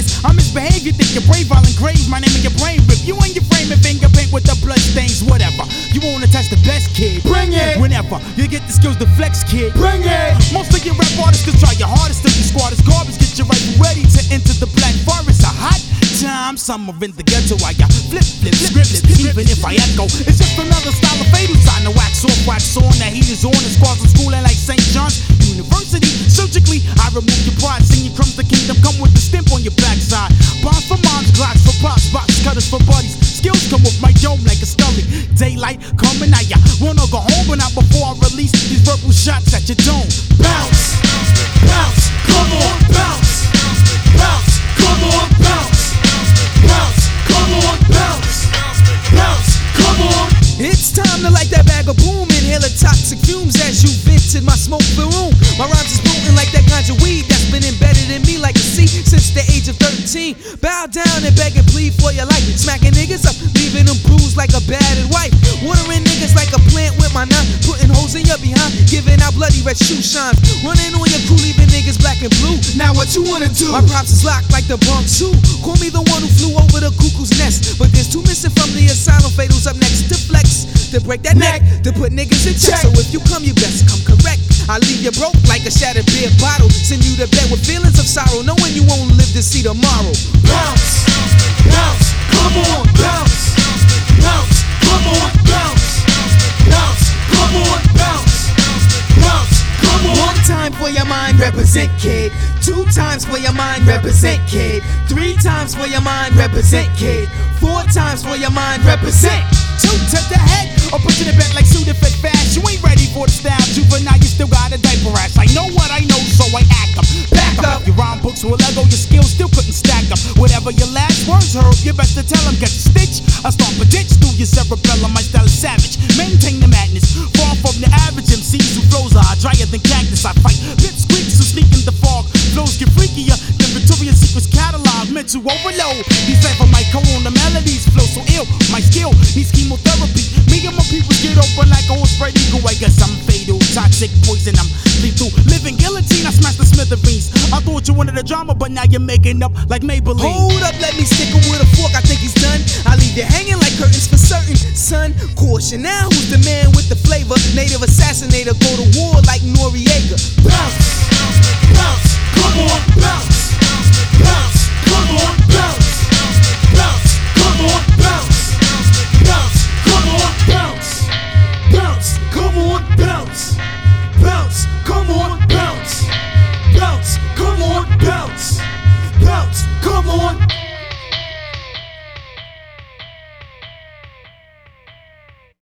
dangerous. I misbehave, you think you're brave, I'll engrave my name in your brain. Rip you in your frame and finger paint with the blood stains, whatever. You wanna test the best, kid? Bring it! Whenever you get the skills to flex, kid. Bring it! Most of your rap artists can try your hardest till your squad is garbage. Get your rifle ready to enter the black forest. A hot time, summer in the ghetto. I got flip, scripts, even if I echo. It's just another style of fatal sign. The wax off, wax on, the heat is on. The squads are schooling like St. John's University. Surgically, I remove your pride. Sing your crumbs, the kingdom come with the stimp on your backside. Bombs for moms, glocks for pops, box cutters for buddies. Skills come with my dome like a scully. Daylight coming at ya. Wanna go home, but not before I release these verbal shots at your dome. Bounce, bounce, come on, bounce, bounce, come on, bounce, bounce, come on, bounce, bounce, come on. It's time to light that bag of boom. Inhale the toxic fumes as you vented my smoke-filled room. My rhymes is potent like that ganja weed that's been embedded in me like a seed since the age of 13. Bow down and beg and plead for your life. Smacking niggas up, leaving them bruised like a battered wife. Watering niggas like a plant with my knife. Putting holes in your behind, giving out bloody red shoe shines. Running on your crew, leaving niggas black and blue. Now what you wanna do? My props is locked like the Bronx Zoo. Call me the one who flew over the cuckoo's nest. But there's two missing from the asylum. Fatals up next to flex. To break that neck, to put niggas in check. So if you come, you best come correct. I leave you broke like a shattered beer bottle. Send you to bed with feelings of sorrow, knowing you won't live to see tomorrow. Bounce, bounce, come on, bounce, bounce, come on, bounce, bounce, come on, bounce, bounce, come on. One time for your mind, represent kid. Two times for your mind, represent kid. Three times for your mind, represent kid. Four times for your mind, represent. Two to the head, or pushing it back like suited fit fast. You ain't ready for the style, juvenile, you still got a diaper rash. I know what I know, so I act up. Back up. Your rhyme books will Lego, your skills still couldn't stack up. Whatever your last words heard, you best to tell them, get the stitch. I stomp a ditch through your cerebellum, my style is savage. Maintain the madness, far from the average MCs who flows are drier than cactus. I fight pit squeaks who sneak in the fog. Flows get freakier than Victoria's Secret's catalog. Mental overload, these type of my code on the melodies flow so ill. My skill needs chemotherapy. Me and my people get open like a whole spread eagle. I guess I'm fatal, toxic poison. I'm lethal, living guillotine. I smash the smithereens. I thought you wanted a drama, but now you're making up like Maybelline. Hold up, let me stick him with a fork. I think he's done. I leave you hanging like curtains for certain. Son, caution now. Who's the man with the flavor? Native assassinator, go to war like Noriega. Bounce, bounce, come on, bounce, bounce, come on, bounce, bounce, come on, bounce, bounce, come on, bounce, bounce, come on, bounce.